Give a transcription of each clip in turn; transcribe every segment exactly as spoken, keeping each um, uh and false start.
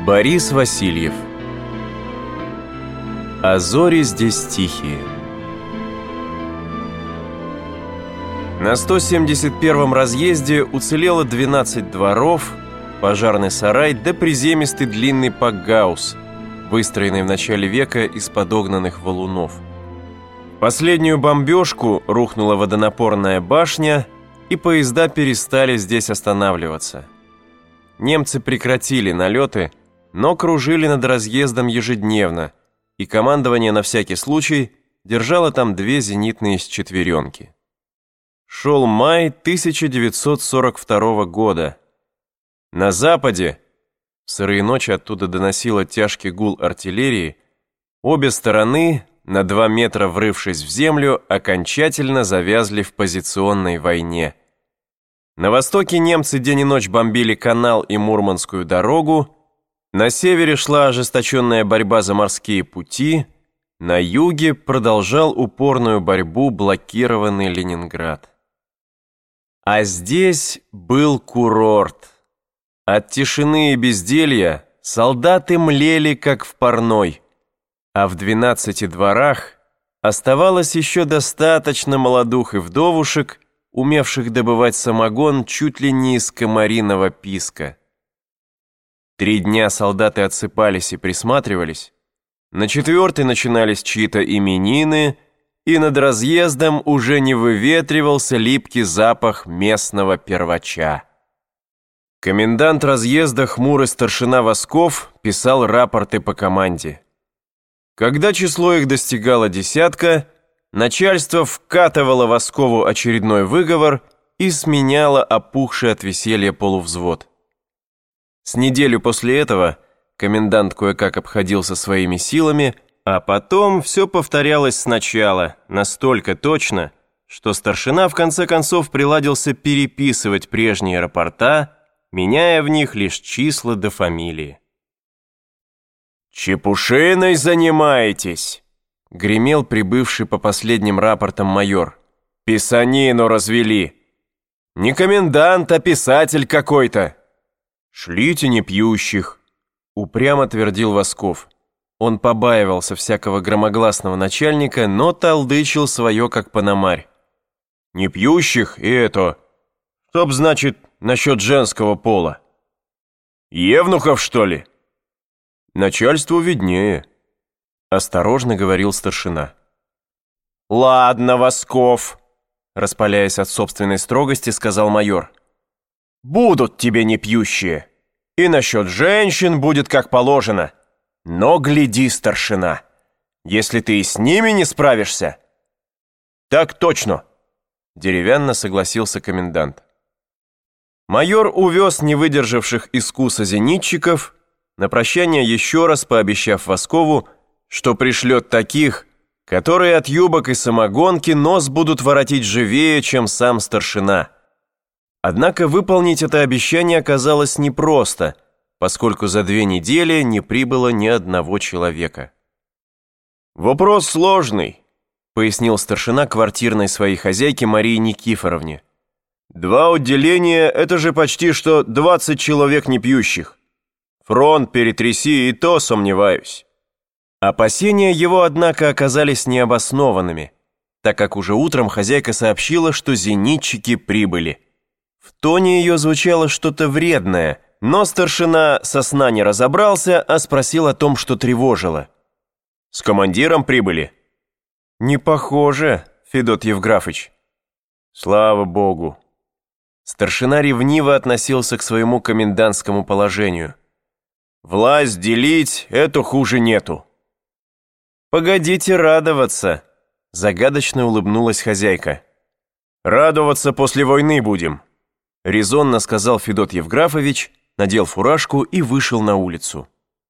Борис Васильев. А зори здесь тихие. На сто семьдесят первом разъезде уцелело двенадцать дворов, пожарный сарай да приземистый длинный пакгаус, выстроенный в начале века из подогнанных валунов. В последнюю бомбежку рухнула водонапорная башня, и поезда перестали здесь останавливаться. Немцы прекратили налеты, но кружили над разъездом ежедневно, и командование на всякий случай держало там две зенитные счетверенки. Шел май тысяча девятьсот сорок второго года. На западе, в сырые ночи оттуда доносило тяжкий гул артиллерии, обе стороны, на два метра врывшись в землю, окончательно завязли в позиционной войне. На востоке немцы день и ночь бомбили канал и Мурманскую дорогу, на севере шла ожесточенная борьба за морские пути, на юге продолжал упорную борьбу блокированный Ленинград. А здесь был курорт. От тишины и безделья солдаты млели, как в парной, а в двенадцати дворах оставалось еще достаточно молодух и вдовушек, умевших добывать самогон чуть ли не из комариного писка. Три дня солдаты отсыпались и присматривались, на четвертый начинались чьи-то именины, и над разъездом уже не выветривался липкий запах местного первача. Комендант разъезда хмурый старшина Восков писал рапорты по команде. Когда число их достигало десятка, начальство вкатывало Воскову очередной выговор и сменяло опухший от веселья полувзвод. С неделю после этого комендант кое-как обходился своими силами, а потом все повторялось сначала, настолько точно, что старшина в конце концов приладился переписывать прежние рапорта, меняя в них лишь числа до фамилии. «Чепушиной занимаетесь!» — гремел прибывший по последним рапортам майор. «Писанину развели! Не комендант, а писатель какой-то!» «Шлите непьющих!» — упрямо твердил Восков. Он побаивался всякого громогласного начальника, но толдычил свое, как пономарь. «Непьющих и это... Чтоб, значит, насчет женского пола. Евнухов, что ли?» «Начальству виднее», — осторожно говорил старшина. «Ладно, Восков», — распаляясь от собственной строгости, сказал майор. «Будут тебе непьющие, и насчет женщин будет как положено. Но гляди, старшина, если ты и с ними не справишься...» «Так точно», — деревянно согласился комендант. Майор увез не выдержавших искуса зенитчиков, на прощание еще раз пообещав Воскову, что пришлет таких, которые от юбок и самогонки нос будут воротить живее, чем сам старшина. Однако выполнить это обещание оказалось непросто, поскольку за две недели не прибыло ни одного человека. «Вопрос сложный», — пояснил старшина квартирной своей хозяйке Марии Никифоровне. «Два отделения — это же почти что двадцать человек непьющих. Фронт перетряси, и то сомневаюсь». Опасения его, однако, оказались необоснованными, так как уже утром хозяйка сообщила, что зенитчики прибыли. В тоне ее звучало что-то вредное, но старшина со сна не разобрался, а спросил о том, что тревожило. «С командиром прибыли?» «Не похоже, Федот Евграфыч». «Слава Богу». Старшина ревниво относился к своему комендантскому положению. «Власть делить — это хуже нету». «Погодите радоваться», — загадочно улыбнулась хозяйка. «Радоваться после войны будем», — резонно сказал Федот Евграфович, надел фуражку и вышел на улицу.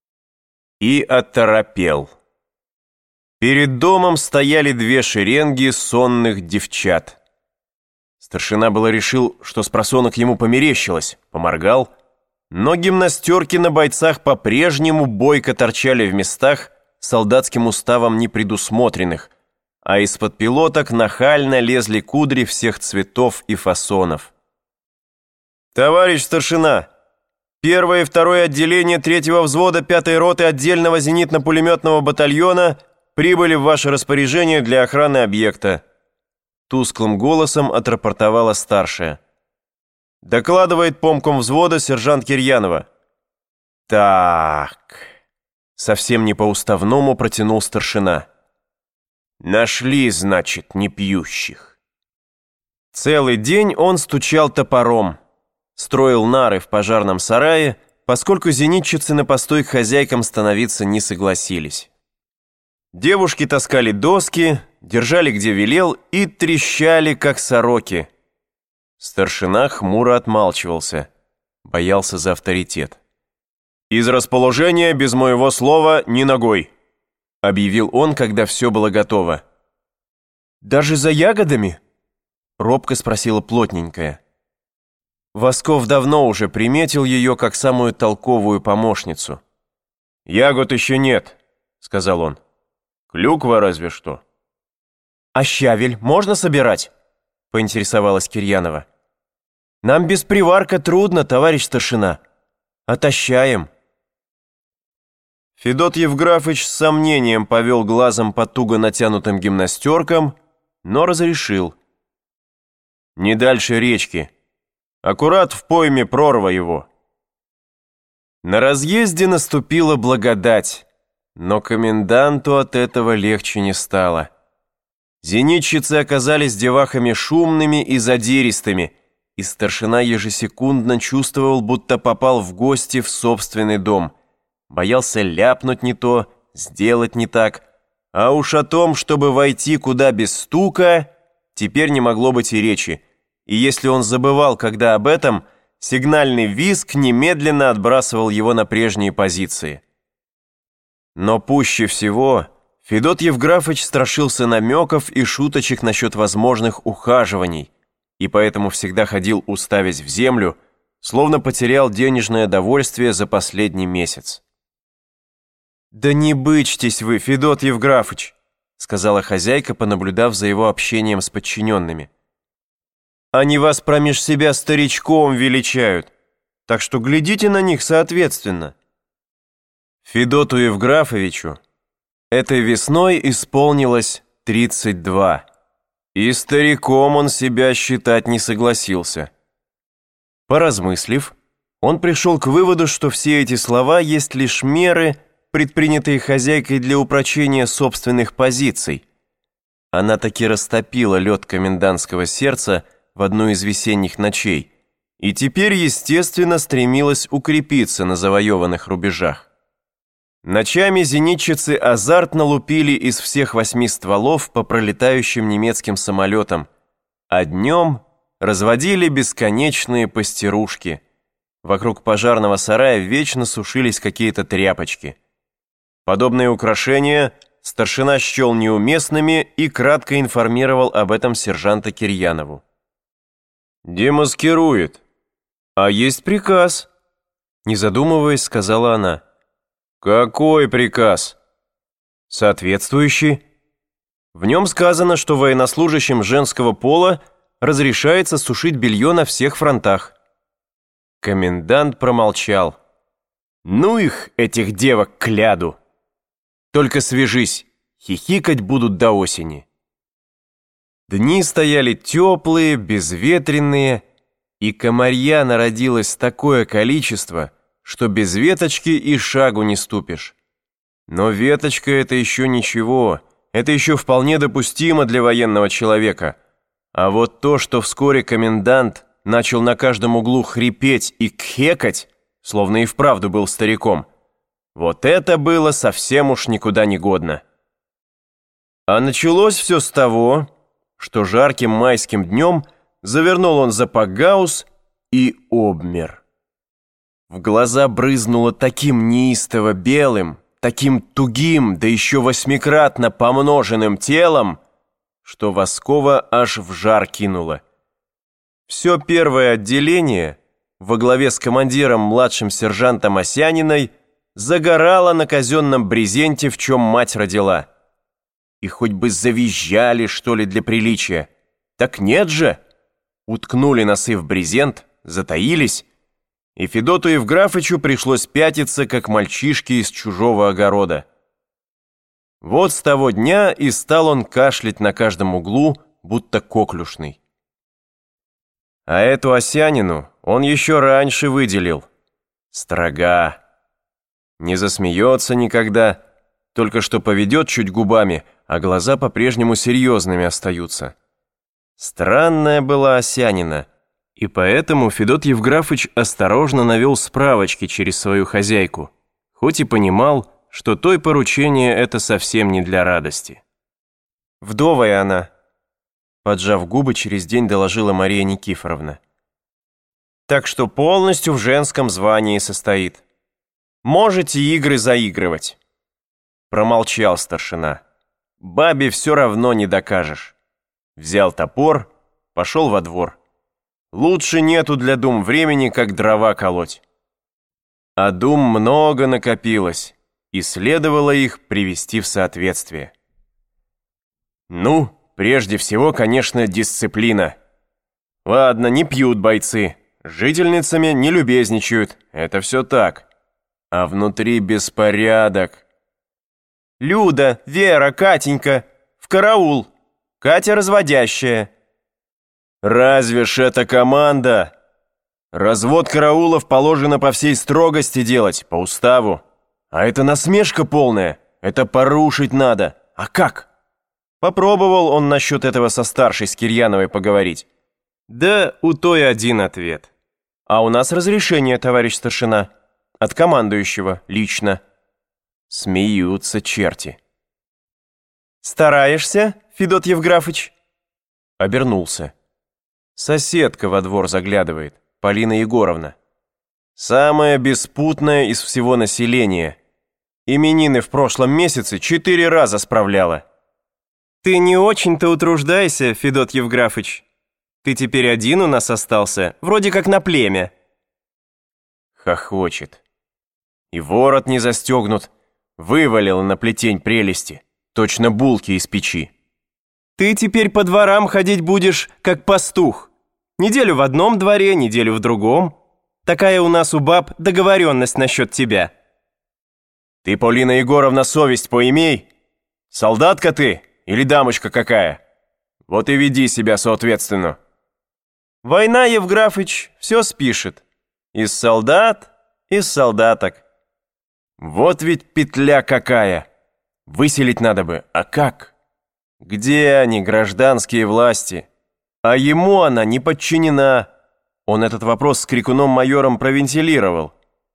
И оторопел. Перед домом стояли две шеренги сонных девчат. Старшина было решил, что спросонок ему померещилось, поморгал, но гимнастерки на бойцах по-прежнему бойко торчали в местах, солдатским уставом не предусмотренных, а из-под пилоток нахально лезли кудри всех цветов и фасонов. «Товарищ старшина, Первое и второе отделение третьего взвода пятой роты отдельного зенитно-пулеметного батальона прибыли в ваше распоряжение для охраны объекта», тусклым голосом отрапортовала старшая. «Докладывает помком взвода сержант Кирьянова». «Так», совсем не по-уставному протянул старшина. «Нашли, значит, непьющих». Целый день он стучал топором, строил нары в пожарном сарае, поскольку зенитчицы на постой к хозяйкам становиться не согласились. Девушки таскали доски, держали где велел и трещали, как сороки. Старшина хмуро отмалчивался, боялся за авторитет. «Из расположения без моего слова ни ногой», объявил он, когда все было готово. «Даже за ягодами?» робко спросила плотненькая. Восков давно уже приметил ее как самую толковую помощницу. «Ягод еще нет», — сказал он. «Клюква разве что». «А щавель можно собирать?» — поинтересовалась Кирьянова. «Нам без приварка трудно, товарищ старшина. Отощаем». Федот Евграфыч с сомнением повел глазом по туго натянутым гимнастеркам, но разрешил. «Не дальше речки. Аккурат в пойме прорва его». На разъезде наступила благодать, но коменданту от этого легче не стало. Зенитчицы оказались девахами шумными и задиристыми, и старшина ежесекундно чувствовал, будто попал в гости в собственный дом. Боялся ляпнуть не то, сделать не так, а уж о том, чтобы войти куда без стука, теперь не могло быть и речи. И если он забывал, когда об этом, сигнальный визг немедленно отбрасывал его на прежние позиции. Но пуще всего Федот Евграфыч страшился намеков и шуточек насчет возможных ухаживаний, и поэтому всегда ходил, уставясь в землю, словно потерял денежное довольствие за последний месяц. «Да не бычьтесь вы, Федот Евграфыч», сказала хозяйка, понаблюдав за его общением с подчиненными. «Они вас промеж себя старичком величают, так что глядите на них соответственно». Федоту Евграфовичу этой весной исполнилось тридцать два, и стариком он себя считать не согласился. Поразмыслив, он пришел к выводу, что все эти слова есть лишь меры, предпринятые хозяйкой для упрочения собственных позиций. Она таки растопила лед комендантского сердца в одну из весенних ночей и теперь, естественно, стремилась укрепиться на завоеванных рубежах. Ночами зенитчицы азартно лупили из всех восьми стволов по пролетающим немецким самолетам, а днем разводили бесконечные пастерушки. Вокруг пожарного сарая вечно сушились какие-то тряпочки. Подобные украшения старшина счел неуместными и кратко информировал об этом сержанта Кирьянову. «Демаскирует. А есть приказ», — не задумываясь, сказала она. «Какой приказ?» «Соответствующий. В нем сказано, что военнослужащим женского пола разрешается сушить белье на всех фронтах». Комендант промолчал. «Ну их, этих девок, к ляду! Только свяжись, хихикать будут до осени». Дни стояли теплые, безветренные, и комарья народилось такое количество, что без веточки и шагу не ступишь. Но веточка — это еще ничего, это еще вполне допустимо для военного человека. А вот то, что вскоре комендант начал на каждом углу хрипеть и кхекать, словно и вправду был стариком, вот это было совсем уж никуда не годно. А началось все с того, что жарким майским днем завернул он за пагаус и обмер. В глаза брызнуло таким неистово белым, таким тугим, да еще восьмикратно помноженным телом, что Воскова аж в жар кинуло. Все первое отделение во главе с командиром младшим сержантом Осяниной загорало на казенном брезенте, в чем мать родила. И хоть бы завизжали, что ли, для приличия. Так нет же! Уткнули носы в брезент, затаились, и Федоту Евграфычу пришлось пятиться, как мальчишке из чужого огорода. Вот с того дня и стал он кашлять на каждом углу, будто коклюшный. А эту Осянину он еще раньше выделил. Строга. Не засмеется никогда, только что поведет чуть губами, а глаза по-прежнему серьезными остаются. Странная была Осянина, и поэтому Федот Евграфыч осторожно навел справочки через свою хозяйку, хоть и понимал, что той поручение это совсем не для радости. «Вдовая она», — поджав губы, через день доложила Мария Никифоровна. «Так что полностью в женском звании состоит. Можете игры заигрывать». Промолчал старшина. «Бабе все равно не докажешь». Взял топор, пошел во двор. Лучше нету для дум времени, как дрова колоть. А дум много накопилось, и следовало их привести в соответствие. Ну, прежде всего, конечно, дисциплина. Ладно, не пьют бойцы, с жительницами не любезничают, это все так. А внутри беспорядок. «Люда, Вера, Катенька, в караул! Катя разводящая!» «Разве ж это команда? Развод караулов положено по всей строгости делать, по уставу. А это насмешка полная, это порушить надо. А как?» Попробовал он насчет этого со старшей, с Кирьяновой, поговорить. Да у той один ответ. «А у нас разрешение, товарищ старшина, от командующего, лично». Смеются черти. «Стараешься, Федот Евграфыч?» Обернулся. Соседка во двор заглядывает, Полина Егоровна. Самая беспутная из всего населения. Именины в прошлом месяце четыре раза справляла. «Ты не очень-то утруждайся, Федот Евграфыч. Ты теперь один у нас остался, вроде как на племя». Хохочет. И ворот не застегнут, вывалила на плетень прелести, точно булки из печи. «Ты теперь по дворам ходить будешь, как пастух. Неделю в одном дворе, неделю в другом. Такая у нас у баб договоренность насчет тебя». «Ты, Полина Егоровна, совесть поимей. Солдатка ты или дамочка какая? Вот и веди себя соответственно». «Война, Евграфыч, все спишет. Из солдат, из солдаток». «Вот ведь петля какая! Выселить надо бы, а как? Где они, гражданские власти? А ему она не подчинена». Он этот вопрос с крикуном-майором провентилировал.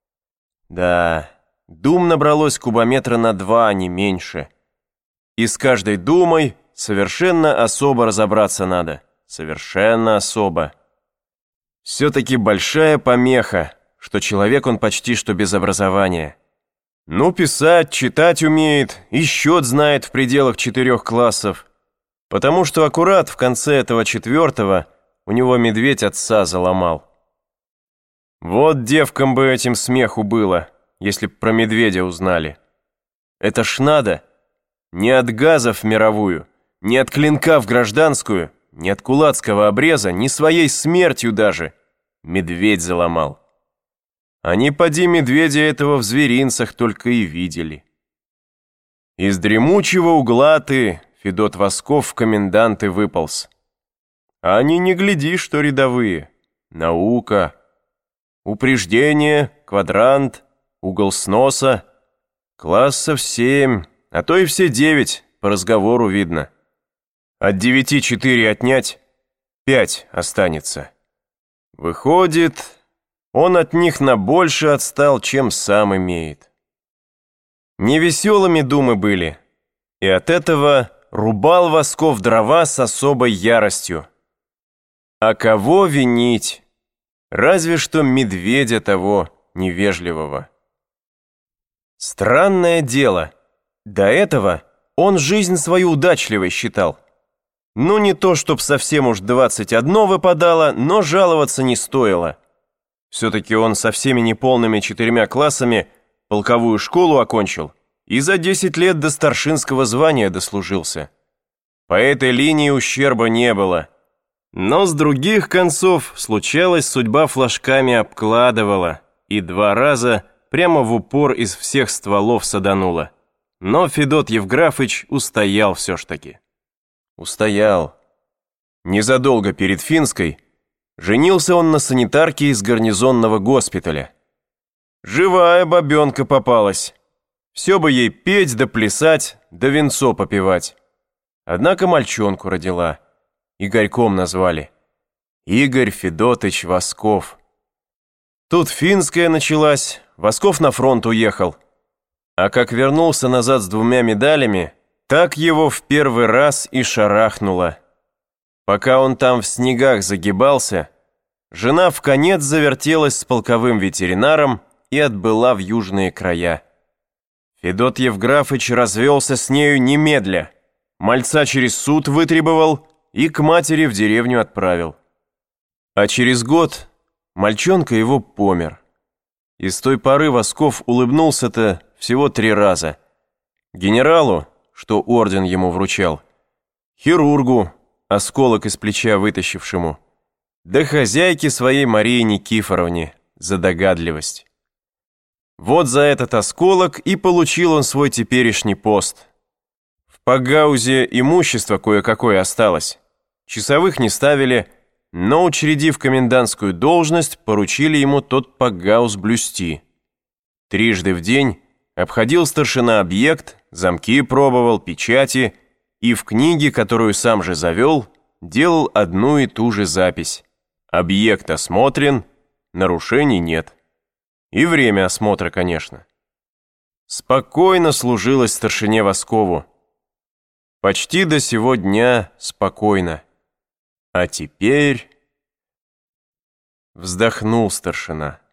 Да, дум набралось кубометра на два, не меньше. И с каждой думой совершенно особо разобраться надо. Совершенно особо. Все-таки большая помеха, что человек он почти что без образования. Ну, писать, читать умеет, и счет знает в пределах четырех классов. Потому что аккурат в конце этого четвертого у него медведь отца заломал. Вот девкам бы этим смеху было, если б про медведя узнали. Это ж надо. Ни от газов в мировую, ни от клинка в гражданскую, ни от кулацкого обреза, ни своей смертью даже. Медведь заломал. Они, поди, медведя этого в зверинцах только и видели. Из дремучего угла ты, Федот Восков, в коменданты выполз. А они не гляди, что рядовые. Наука. Упреждение, квадрант, угол сноса. Классов семь, а то и все девять, по разговору видно. От девяти четыре отнять, пять останется. Выходит, он от них на больше отстал, чем сам имеет. Невеселыми думы были, и от этого рубал Восков дрова с особой яростью. А кого винить? Разве что медведя того невежливого. Странное дело, до этого он жизнь свою удачливой считал. Ну, не то, чтоб совсем уж двадцать одно выпадало, но жаловаться не стоило. Все-таки он со всеми неполными четырьмя классами полковую школу окончил и за десять лет до старшинского звания дослужился. По этой линии ущерба не было. Но с других концов случалось, судьба флажками обкладывала и два раза прямо в упор из всех стволов саданула. Но Федот Евграфыч устоял все ж таки. Устоял. Незадолго перед Финской женился он на санитарке из гарнизонного госпиталя. Живая бабенка попалась. Все бы ей петь да плясать, да винцо попивать. Однако мальчонку родила. Игорьком назвали. Игорь Федотыч Восков. Тут Финская началась, Восков на фронт уехал. А как вернулся назад с двумя медалями, так его в первый раз и шарахнуло. Пока он там в снегах загибался, жена вконец завертелась с полковым ветеринаром и отбыла в южные края. Федот Евграфыч развелся с нею немедля, мальца через суд вытребовал и к матери в деревню отправил. А через год мальчонка его помер. И с той поры Восков улыбнулся-то всего три раза. Генералу, что орден ему вручал, хирургу, осколок из плеча вытащившему, да хозяйке своей Марии Никифоровне за догадливость. Вот за этот осколок и получил он свой теперешний пост. В Пагаузе имущество кое-какое осталось. Часовых не ставили, но, учредив комендантскую должность, поручили ему тот Пагауз блюсти. Трижды в день обходил старшина объект, замки пробовал, печати, и в книге, которую сам же завел, делал одну и ту же запись. Объект осмотрен, нарушений нет. И время осмотра, конечно. Спокойно служилось старшине Воскову. Почти до сего дня спокойно. А теперь... Вздохнул старшина.